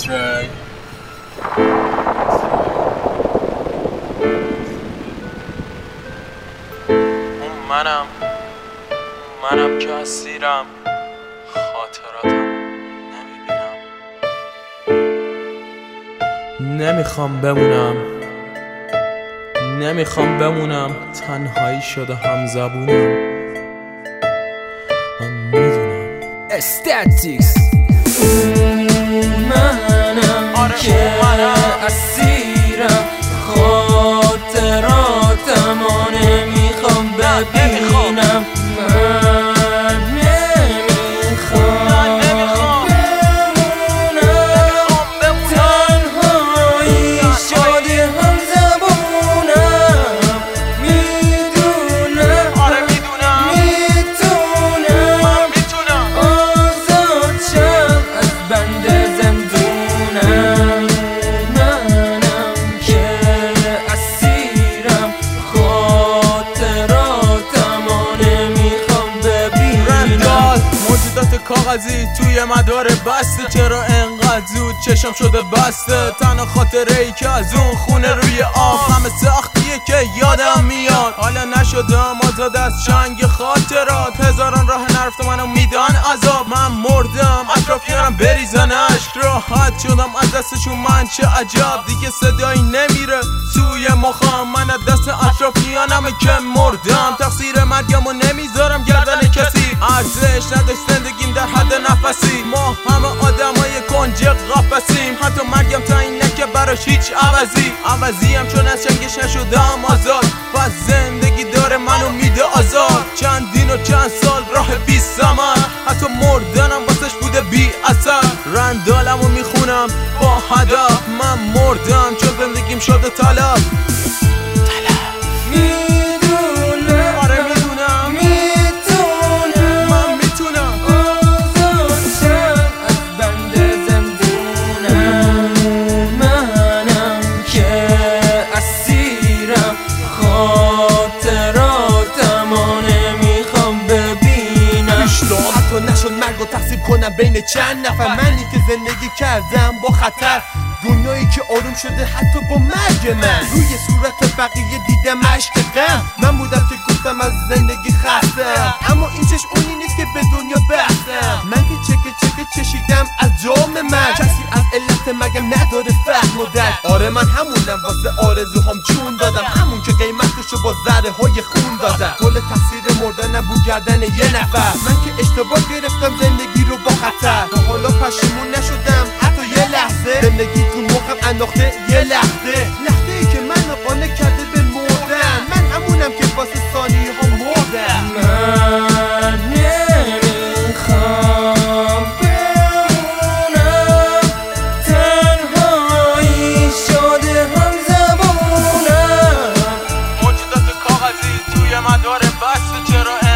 اوکی. منم که اسیرم، خاطراتم نمیبینم. نمیخوام بمونم تنهایی شده هم زبونم. من میدونم استاتیکس منم که اسیرم، خاطراتم نمیخوام ببینم. کاغذی توی مدار بسته، چرا انقدر زود چشم شده بسته؟ تنها خاطره ای که از اون خونه روی آب، همه سختیه که یادم میاد. حالا نشدم آزاد از چنگ خاطرات، هزاران راه نرفته منو میدن عذاب. من مردم اطرافیانم بریزن اشک، راحت شدم از دستشون من چه عجب. دیگه صدایی نمیره توی مخام، من از دست اطرافیانم که مردم. تقصیر مرگمو نمیذارم گردن کسی، ارزش نداشت زندگیم در حد نفسی. ما همه آدمای کنج قفسیم، حتی مرگم تا اینه که براش هیچ عوضیم، چون از چنگش نشدم آزاد. پس زندگی داره منو میده آزاد، چندین و چند سال راه بی ثمر، حتی مردنم واسش بوده بی اثر. رندالمو میخونم با هدف، من مردم چون زندگیم شده طلب. نشد مرگ و تقسیم کنم بین چند نفر، منی که زندگی کردم با خطر، دنیایی که آروم شده حتی با مرگ من. روی صورت بقیه دیدم عشق غم، من بودم که گفتم از زندگی خستم، اما این چشم اونی نیست که به دنیا بستم. من که چکه چشیدم از جام من، کسی از علت مگم نداره فهم و درک. آره من همونم، واسه آرزوهام جون دادم، همون که قیمتشو با ذره های خون دادم. کل تقصیر مردنم بود گردن یه نفر، من که اشتباه گرفتم زندگی رو با خطر. تا حالا پشیمون نشدم حتی یه لحظه، زندگی تو مخم انداخته یه لحظه ای که منو قانع کرده به مردن. من همونم که واسه ثانیه ها مردم. من نمیخوام بمونم تنهایی شده هم زبونم. موجودات کاغذی توی مدار بسته، چرا